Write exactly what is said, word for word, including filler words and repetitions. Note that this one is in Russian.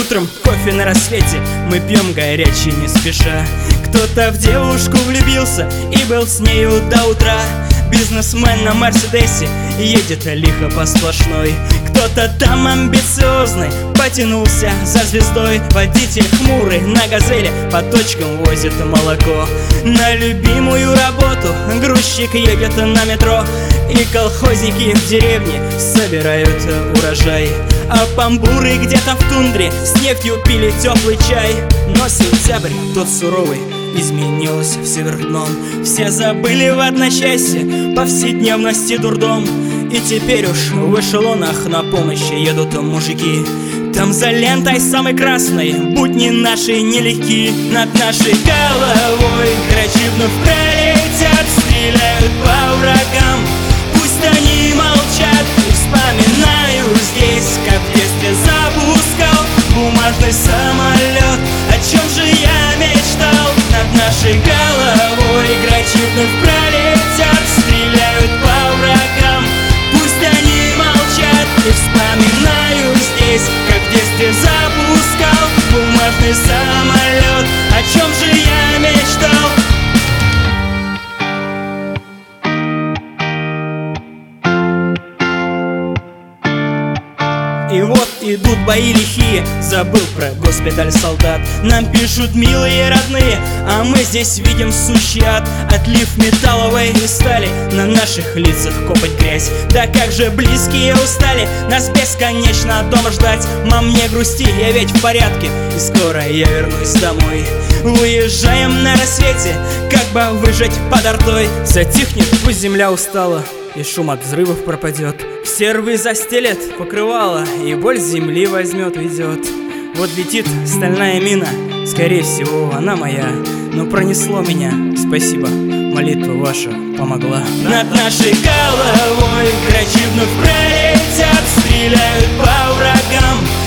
утром кофе на рассвете мы пьем горячий не спеша. Кто-то в девушку влюбился и был с нею до утра. Бизнесмен на Мерседесе едет лихо по сплошной. Кто-то там амбициозный потянулся за звездой. Водитель хмурый на газели по точкам возит молоко. На любимую работу грузчик едет на метро. И колхозники в деревне собирают урожай. А бамбуры где-то в тундре с нефтью пили теплый чай. Но сентябрь тот суровый изменился вверх дном. Все забыли в одночасье повседневности дурдом. И теперь уж в эшелонах на помощь едут мужики. Там за лентой самой красной будни наши нелегки. Над нашей головой грачи вновь пролетят, стреляют по врагам. Пусть они молчат, вспоминаю здесь, как в детстве запускал бумажный самолет. О чем же я мечтал? Над нашей головой грачи вновь пролетят, стреляют по врагам. Пусть они молчат, и вспоминаю здесь, как в детстве запускал бумажный самолет. О чем же я мечтал? И вот идут бои лихие, забыл про госпиталь солдат. Нам пишут милые родные, а мы здесь видим сущий ад. Отлив металловой стали, на наших лицах копоть грязь. Да как же близкие устали нас бесконечно дома ждать. Мам, не грусти, я ведь в порядке, и скоро я вернусь домой. Уезжаем на рассвете, как бы выжить под ордой. Затихнет, пусть земля устала, и шум от взрывов пропадет. Все рвы застелет покрывало, и боль земли возьмет, уйдет. Вот летит стальная мина, скорее всего, она моя. Но пронесло меня, спасибо, молитва ваша помогла. Над нашей головой грачи вновь пролетят, стреляют по врагам.